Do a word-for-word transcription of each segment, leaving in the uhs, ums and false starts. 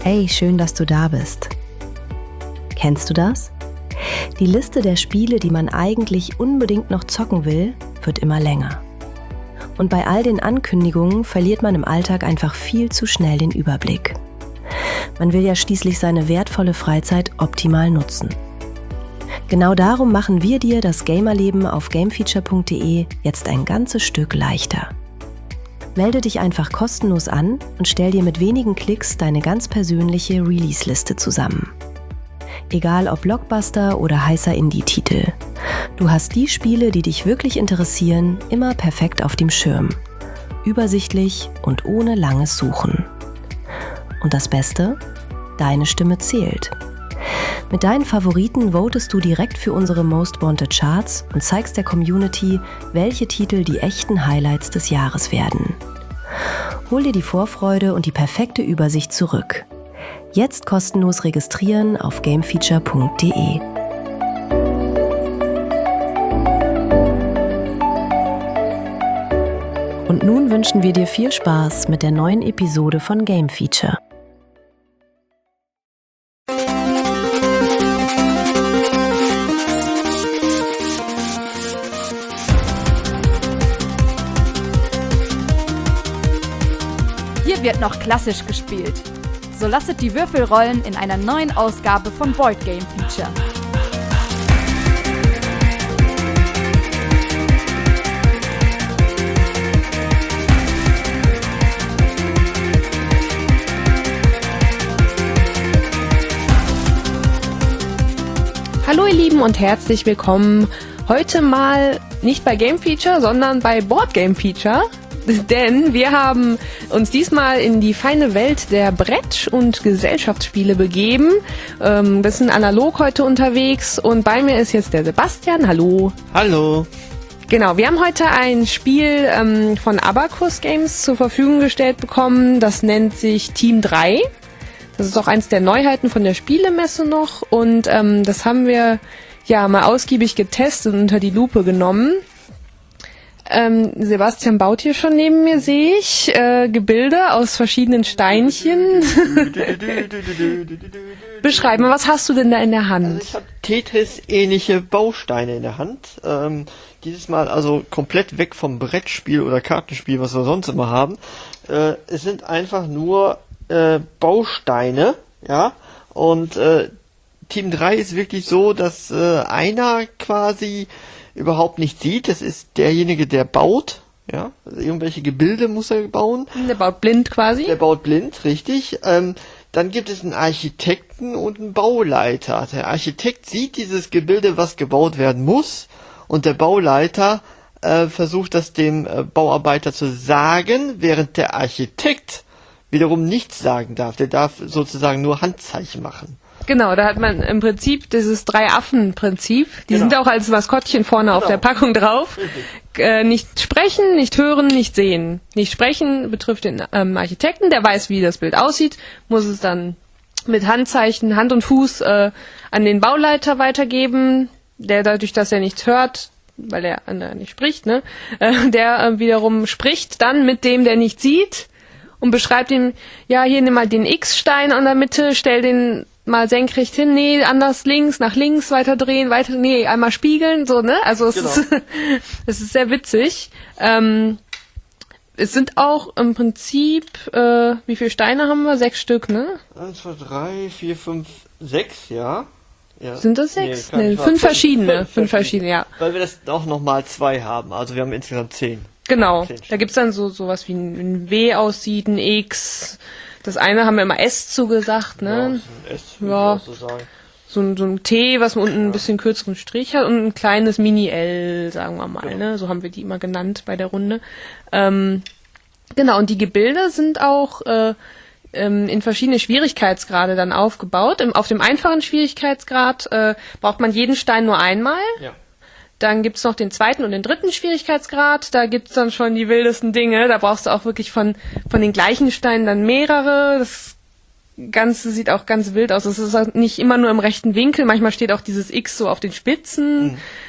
Hey, schön, dass du da bist. Kennst du das? Die Liste der Spiele, die man eigentlich unbedingt noch zocken will, wird immer länger. Und bei all den Ankündigungen verliert man im Alltag einfach viel zu schnell den Überblick. Man will ja schließlich seine wertvolle Freizeit optimal nutzen. Genau darum machen wir dir das Gamerleben auf gamefeature punkt de jetzt ein ganzes Stück leichter. Melde dich einfach kostenlos an und stell dir mit wenigen Klicks deine ganz persönliche Release-Liste zusammen. Egal ob Blockbuster oder heißer Indie-Titel. Du hast die Spiele, die dich wirklich interessieren, immer perfekt auf dem Schirm. Übersichtlich und ohne langes Suchen. Und das Beste? Deine Stimme zählt. Mit deinen Favoriten votest du direkt für unsere Most Wanted Charts und zeigst der Community, welche Titel die echten Highlights des Jahres werden. Hol dir die Vorfreude und die perfekte Übersicht zurück. Jetzt kostenlos registrieren auf gamefeature punkt de. Und nun wünschen wir dir viel Spaß mit der neuen Episode von Game Feature. Hier wird noch klassisch gespielt. So lasset die Würfel rollen in einer neuen Ausgabe von Board Game Feature. Hallo ihr Lieben und herzlich willkommen. Heute mal nicht bei Game Feature, sondern bei Board Game Feature. Denn wir haben uns diesmal in die feine Welt der Brett- und Gesellschaftsspiele begeben. Ähm, wir sind analog heute unterwegs und bei mir ist jetzt der Sebastian. Hallo. Hallo. Genau, wir haben heute ein Spiel ähm, von Abacus Games zur Verfügung gestellt bekommen. Das nennt sich Team drei. Das ist auch eins der Neuheiten von der Spielemesse noch. Und ähm, das haben wir ja mal ausgiebig getestet und unter die Lupe genommen. Ähm, Sebastian baut hier schon neben mir, sehe ich, äh, Gebilde aus verschiedenen Steinchen. Beschreib mal, was hast du denn da in der Hand? Also ich habe Tetris-ähnliche Bausteine in der Hand. Ähm, dieses Mal also komplett weg vom Brettspiel oder Kartenspiel, was wir sonst immer haben. Äh, es sind einfach nur äh, Bausteine, ja, und äh, Team drei ist wirklich so, dass äh, einer quasi überhaupt nicht sieht. Das ist derjenige, der baut. Ja, also irgendwelche Gebilde muss er bauen. Der baut blind quasi. Der baut blind, richtig. Ähm, dann gibt es einen Architekten und einen Bauleiter. Der Architekt sieht dieses Gebilde, was gebaut werden muss, und der Bauleiter äh, versucht das dem äh, Bauarbeiter zu sagen, während der Architekt wiederum nichts sagen darf. Der darf sozusagen nur Handzeichen machen. Genau, da hat man im Prinzip dieses Drei-Affen-Prinzip. Die Genau. sind auch als Maskottchen vorne Genau. auf der Packung drauf. Äh, nicht sprechen, nicht hören, nicht sehen. Nicht sprechen betrifft den ähm, Architekten, der weiß, wie das Bild aussieht, muss es dann mit Handzeichen, Hand und Fuß äh, an den Bauleiter weitergeben, der dadurch, dass er nichts hört, weil er äh, nicht spricht, ne, äh, der äh, wiederum spricht dann mit dem, der nichts sieht und beschreibt ihm, ja, hier nimm mal den X-Stein an der Mitte, stell den mal senkrecht hin, nee, anders links, nach links weiter drehen, weiter, nee, einmal spiegeln, so, ne? Also es Genau. ist es ist sehr witzig. Ähm, es sind auch im Prinzip, äh, wie viele Steine haben wir? Sechs Stück, ne? Eins, zwei, drei, vier, fünf, sechs, ja. ja. Sind das sechs? Nee, Nee, kann fünf ich mal- verschiedene. fünf Fünf verschiedene, ja. Weil wir das auch nochmal zwei haben. Also wir haben insgesamt zehn. Genau. Zehn Da Steine. gibt's dann so sowas wie ein, ein W aussieht, ein X. Das eine haben wir immer S zugesagt, Ja, ne? das ist ein S, würde Ja. ich auch so sagen. So ein, so ein T, was unten ein bisschen kürzeren Strich hat und ein kleines Mini-L, sagen wir mal, Genau. ne? So haben wir die immer genannt bei der Runde. Ähm, genau, und die Gebilde sind auch äh, ähm, in verschiedene Schwierigkeitsgrade dann aufgebaut. Im, auf dem einfachen Schwierigkeitsgrad äh, braucht man jeden Stein nur einmal. Ja. Dann gibt's noch den zweiten und den dritten Schwierigkeitsgrad. Da gibt's dann schon die wildesten Dinge. Da brauchst du auch wirklich von von den gleichen Steinen dann mehrere. Das Ganze sieht auch ganz wild aus. Es ist auch nicht immer nur im rechten Winkel. Manchmal steht auch dieses X so auf den Spitzen. Mhm.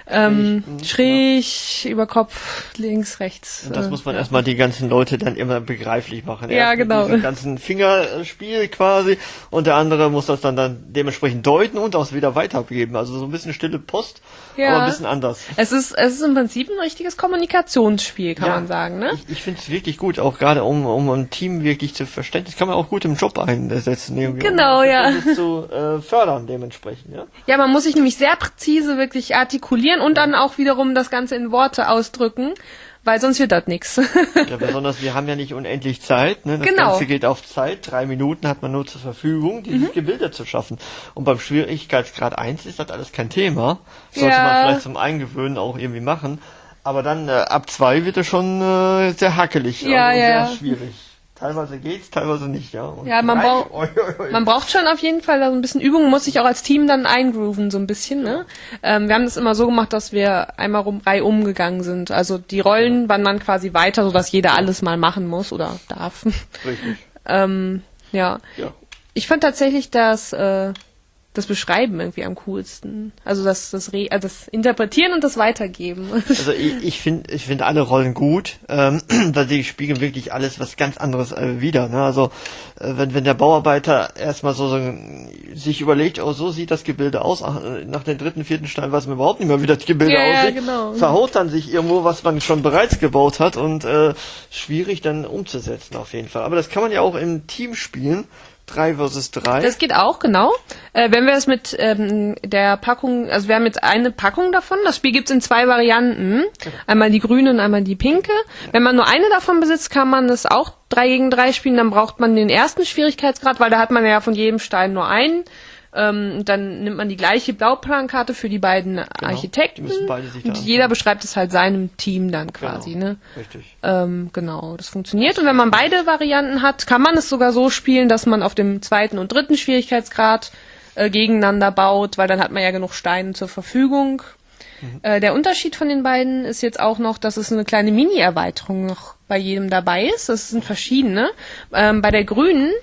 ähm, schräg, über Kopf, links, rechts. Und das äh, muss man ja. erstmal die ganzen Leute dann immer begreiflich machen. Ja, Erst mit genau. diesem ganzen Fingerspiel quasi und der andere muss das dann, dann dementsprechend deuten und auch wieder weitergeben. Also so ein bisschen stille Post, Ja. aber ein bisschen anders. Es ist, es ist im Prinzip ein richtiges Kommunikationsspiel, kann Ja, man sagen, ne? Ich, ich finde es wirklich gut, auch gerade um, um ein Team wirklich zu verstehen. Das kann man auch gut im Job einsetzen. Irgendwie, Genau, um ja. das zu äh, fördern dementsprechend. Ja? Ja, man muss sich nämlich sehr präzise wirklich artikulieren und dann auch wiederum das Ganze in Worte ausdrücken, weil sonst wird das nix. Ja, besonders wir haben ja nicht unendlich Zeit. Ne? Das Genau. Ganze geht auf Zeit. Drei Minuten hat man nur zur Verfügung, dieses Mhm. Gebilde zu schaffen. Und beim Schwierigkeitsgrad eins ist das alles kein Thema. Sollte Ja. man vielleicht zum Eingewöhnen auch irgendwie machen. Aber dann äh, ab zwei wird es schon äh, sehr hackelig Ja, und ja, sehr ja. schwierig. Teilweise geht's, teilweise nicht. Ja, und Ja, man drei, braucht- oi, oi, oi. Man braucht schon auf jeden Fall ein bisschen Übung, muss sich auch als Team dann eingrooven, so ein bisschen, ne? Ähm, wir haben das immer so gemacht, dass wir einmal rum, reihum gegangen sind. Also die Rollen waren dann quasi weiter, sodass jeder alles mal machen muss oder darf. Richtig. ähm, ja. Ja. Ich fand tatsächlich das, äh, das Beschreiben irgendwie am coolsten. Also das, das, Re äh, das Interpretieren und das Weitergeben. Also ich, ich finde ich finde alle Rollen gut, ähm, weil die spiegeln wirklich alles was ganz anderes äh, wider. Ne? Also äh, wenn wenn der Bauarbeiter erstmal so, so sich überlegt, oh so sieht das Gebilde aus, ach, nach dem dritten, vierten Stein weiß man überhaupt nicht mehr, wie das Gebilde Ja, ja, aussieht, genau. verhaut dann sich irgendwo, was man schon bereits gebaut hat und äh, schwierig dann umzusetzen auf jeden Fall. Aber das kann man ja auch im Team spielen. Drei versus drei. Das geht auch, genau. Äh, wenn wir es mit ähm, der Packung, also wir haben jetzt eine Packung davon, das Spiel gibt's in zwei Varianten. Einmal die grüne und einmal die pinke. Wenn man nur eine davon besitzt, kann man es auch drei gegen drei spielen, dann braucht man den ersten Schwierigkeitsgrad, weil da hat man ja von jedem Stein nur einen. Ähm, dann nimmt man die gleiche Blauplankarte für die beiden Architekten die müssen beide sich da und angucken. jeder beschreibt es halt seinem Team dann quasi, Genau, ne? richtig. Ähm, genau, das funktioniert. Und wenn man beide Varianten hat, kann man es sogar so spielen, dass man auf dem zweiten und dritten Schwierigkeitsgrad äh, gegeneinander baut, weil dann hat man ja genug Steine zur Verfügung. Mhm. Äh, der Unterschied von den beiden ist jetzt auch noch, dass es eine kleine Mini-Erweiterung noch bei jedem dabei ist. Das sind verschiedene. Ähm, bei der grünen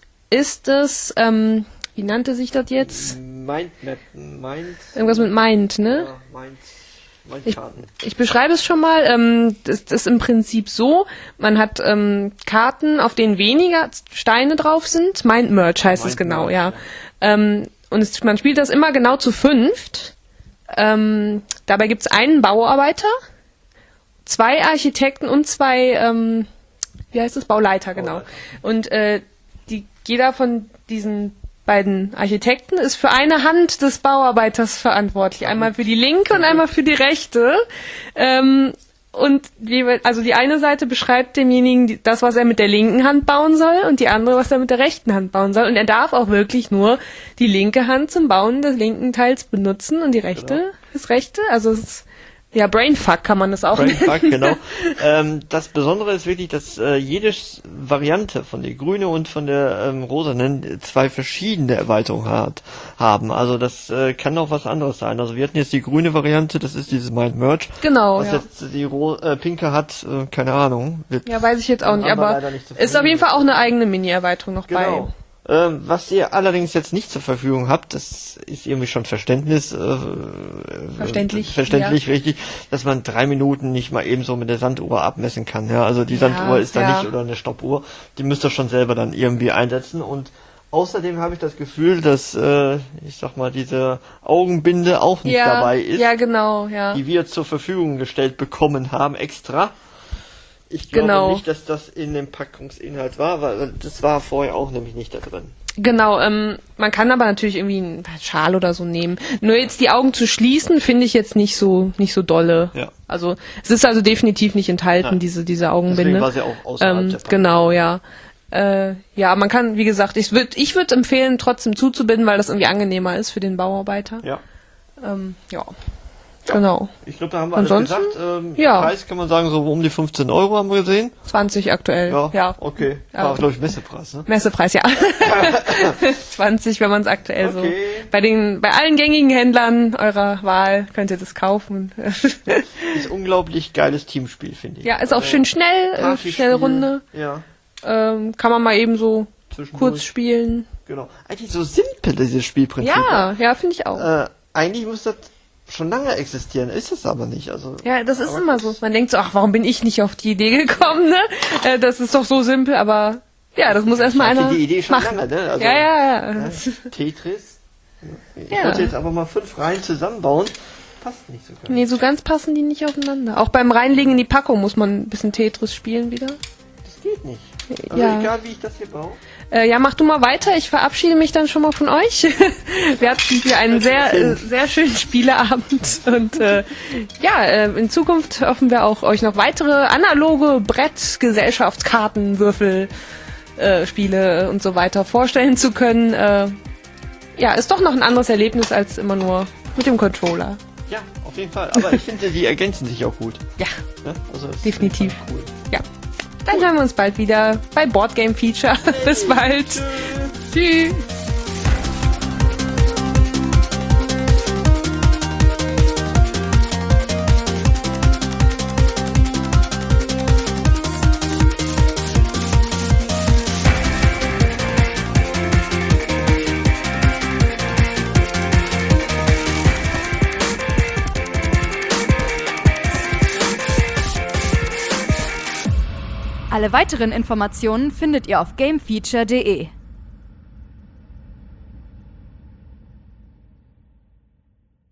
ist es, ähm, wie nannte sich das jetzt? Mindmap, Mind. Irgendwas mit Mind, ne? Ja, Mind. Ich, Mindkarten. ich beschreibe es schon mal. Ähm, das, das ist im Prinzip so, man hat ähm, Karten, auf denen weniger Steine drauf sind. Mind Merge heißt es Mind genau, Merge, ja. ja. Ähm, und es, man spielt das immer genau zu fünft. Ähm, dabei gibt's einen Bauarbeiter, zwei Architekten und zwei, ähm, wie heißt es, Bauleiter, genau. Bauleiter. Und äh, die, jeder von diesen beiden Architekten ist für eine Hand des Bauarbeiters verantwortlich. Einmal für die linke und einmal für die rechte. Ähm, und die, also die eine Seite beschreibt demjenigen die, das, was er mit der linken Hand bauen soll und die andere, was er mit der rechten Hand bauen soll. Und er darf auch wirklich nur die linke Hand zum Bauen des linken Teils benutzen und die rechte Genau. das rechte. Also es ist, ja, Brainfuck kann man das auch nennen. Brainfuck, genau. ähm, das Besondere ist wirklich, dass äh, jede Sch- Variante von der grüne und von der ähm, rosanen zwei verschiedene Erweiterungen hat, haben. Also das äh, kann auch was anderes sein. Also wir hatten jetzt die grüne Variante, das ist dieses Mind Merge. Genau, Was ja. jetzt die Ro äh, pinke hat, äh, keine Ahnung. Wird Ja, weiß ich jetzt auch nicht, haben wir aber leider nicht zur ist auf jeden Verfügung. Fall auch eine eigene Mini-Erweiterung noch Genau. Ähm, was ihr allerdings jetzt nicht zur Verfügung habt, das ist irgendwie schon Verständnis, äh, Verständlich, äh, verständlich, richtig, dass man drei Minuten nicht mal eben so mit der Sanduhr abmessen kann. Ja, also die Ja, Sanduhr ist da ja. nicht oder eine Stoppuhr, die müsst ihr schon selber dann irgendwie einsetzen. Und außerdem habe ich das Gefühl, dass äh, ich sag mal diese Augenbinde auch nicht ja, dabei ist, ja, genau, ja. die wir zur Verfügung gestellt bekommen haben, extra. Ich glaube Genau. nicht, dass das in dem Packungsinhalt war, weil das war vorher auch nämlich nicht da drin. Genau, ähm, man kann aber natürlich irgendwie einen Schal oder so nehmen. Nur jetzt die Augen zu schließen, finde ich jetzt nicht so nicht so dolle. Ja. Also es ist also definitiv nicht enthalten, Nein. diese diese Deswegen Augenbinde. war sie auch außerhalb Ähm, der Packung. genau, ja. Äh, ja, man kann, wie gesagt, ich würde ich würd empfehlen, trotzdem zuzubinden, weil das irgendwie angenehmer ist für den Bauarbeiter. Ja. Ähm, ja. Genau. Ich glaube, da haben wir Ansonsten, alles gesagt. Ähm, ja. Preis kann man sagen, so um die fünfzehn Euro haben wir gesehen. zwanzig aktuell. Ja, Ja. okay. Ja. War, glaube ich, Messepreis, ne? Messepreis, ja. zwanzig, wenn man es aktuell so. Okay. Bei den, bei allen gängigen Händlern eurer Wahl könnt ihr das kaufen. Ist unglaublich geiles Teamspiel, finde ich. Ja, ist auch Also, schön schnell, äh, Partyspiel, schnelle Runde. Ja, Ähm, kann man mal eben so zwischendurch. kurz spielen. Genau. Eigentlich so simpel, dieses Spielprinzip. Ja, ja, finde ich auch. Äh, eigentlich muss das schon lange existieren, ist es aber nicht. Also, ja, das ist immer so. Man denkt so, ach, warum bin ich nicht auf die Idee gekommen, ne? Äh, das ist doch so simpel, aber ja, das muss erstmal einer die Idee schon machen. lange, ne? Also, ja, ja, ja. ja. Tetris. Ich Ja. wollte jetzt aber mal fünf Reihen zusammenbauen. Passt nicht so ganz. Nee, so ganz passen die nicht aufeinander. Auch beim Reinlegen in die Packung muss man ein bisschen Tetris spielen wieder. Das geht nicht. Also Ja. egal, wie ich das hier baue. Äh, ja, mach du mal weiter. Ich verabschiede mich dann schon mal von euch. Wir hatten hier einen sehr, äh, sehr schönen Spieleabend. Und äh, ja, äh, in Zukunft hoffen wir auch, euch noch weitere analoge Brett-, Gesellschaftskarten, Würfel, äh, Spiele und so weiter vorstellen zu können. Äh, ja, ist doch noch ein anderes Erlebnis als immer nur mit dem Controller. Ja, auf jeden Fall. Aber ich finde, die ergänzen sich auch gut. Ja, Ne? Also es ist definitiv. cool. Ja. Dann hören wir uns bald wieder bei Boardgame Feature. Bis bald. Tschüss. Alle weiteren Informationen findet ihr auf gamefeature punkt de.